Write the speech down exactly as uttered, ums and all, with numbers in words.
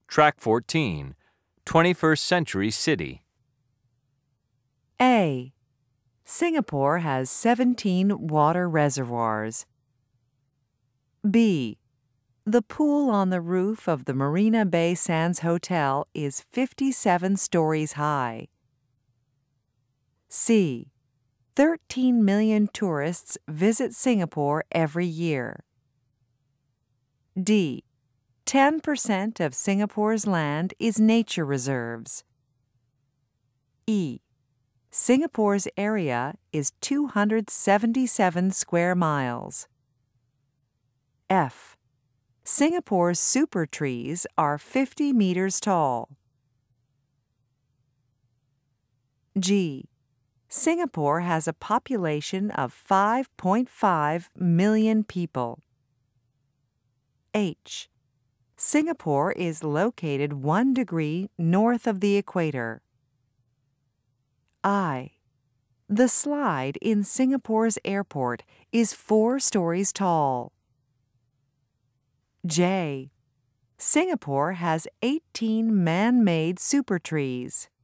Track fourteen, twenty-first century city. A. Singapore has seventeen water reservoirs. B. The pool on the roof of the Marina Bay Sands Hotel is fifty-seven stories high. C. thirteen million tourists visit Singapore every year. D. ten percent of Singapore's land is nature reserves. E. Singapore's area is two hundred seventy-seven square miles. F. Singapore's super trees are fifty meters tall. G. Singapore has a population of five point five million people. H. Singapore is located one degree north of the equator. I. The slide in Singapore's airport is four stories tall. J. Singapore has eighteen man-made super trees.